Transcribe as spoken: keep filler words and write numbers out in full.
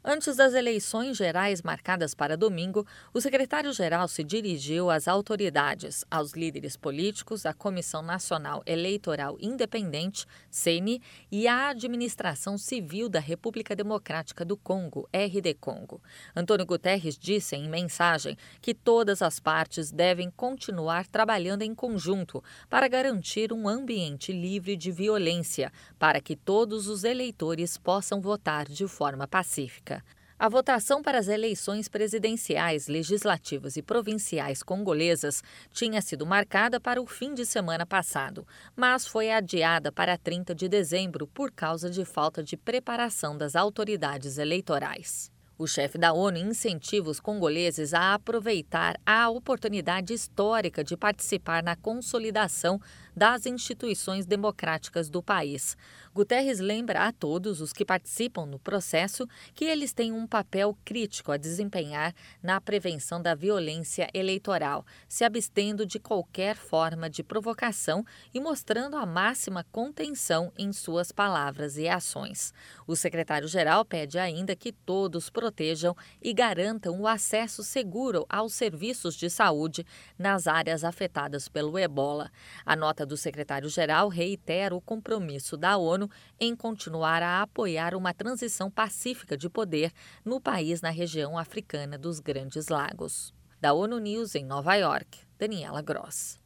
Antes das eleições gerais marcadas para domingo, o secretário-geral se dirigiu às autoridades, aos líderes políticos, à Comissão Nacional Eleitoral Independente, C E N I, e à Administração Civil da República Democrática do Congo, R D Congo. Antônio Guterres disse em mensagem que todas as partes devem continuar trabalhando em conjunto para garantir um ambiente livre de violência, para que todos os eleitores possam votar de forma pacífica. A votação para as eleições presidenciais, legislativas e provinciais congolesas tinha sido marcada para o fim de semana passado, mas foi adiada para trinta de dezembro por causa de falta de preparação das autoridades eleitorais. O chefe da ONU incentiva os congoleses a aproveitar a oportunidade histórica de participar na consolidação das instituições democráticas do país. Guterres lembra a todos os que participam no processo que eles têm um papel crítico a desempenhar na prevenção da violência eleitoral, se abstendo de qualquer forma de provocação e mostrando a máxima contenção em suas palavras e ações. O secretário-geral pede ainda que todos protejam e garantam o acesso seguro aos serviços de saúde nas áreas afetadas pelo ebola. A nota do secretário-geral reitera o compromisso da ONU em continuar a apoiar uma transição pacífica de poder no país na região africana dos Grandes Lagos. Da ONU News em Nova York, Daniela Gross.